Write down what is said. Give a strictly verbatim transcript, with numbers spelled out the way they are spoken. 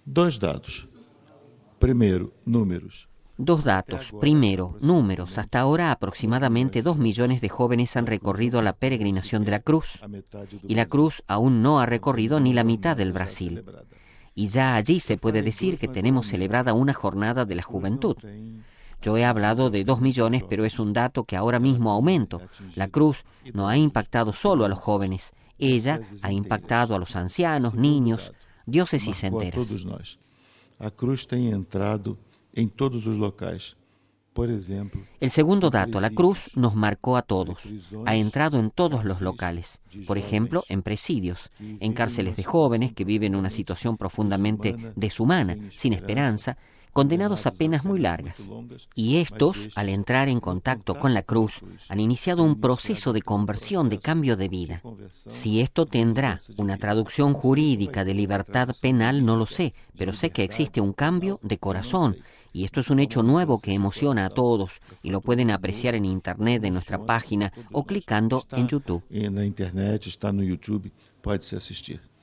Dois dados. Primeiro, números. Dos datos. Primero, números. Hasta ahora aproximadamente dos millones de jóvenes han recorrido la peregrinación de la cruz, y la cruz aún no ha recorrido ni la mitad del Brasil. Y ya allí se puede decir que tenemos celebrada una jornada de la juventud. Yo he hablado de dos millones, pero es un dato que ahora mismo aumento. La cruz no ha impactado solo a los jóvenes. Ella ha impactado a los ancianos, niños, diócesis enteras. A cruz tem entrado en todos los locais. Por ejemplo, el segundo dato, la cruz nos marcó a todos. Ha entrado en todos los locales. Por ejemplo, en presidios, en cárceles de jóvenes que viven una situación profundamente deshumana, sin esperanza, condenados a penas muy largas. Y estos, al entrar en contacto con la cruz, han iniciado un proceso de conversión, de cambio de vida. Si esto tendrá una traducción jurídica de libertad penal, no lo sé, pero sé que existe un cambio de corazón. Y esto es un hecho nuevo que emociona a todos, y lo pueden apreciar en internet, en nuestra página, o clicando en YouTube. En la internet, está no YouTube, pode se assistir.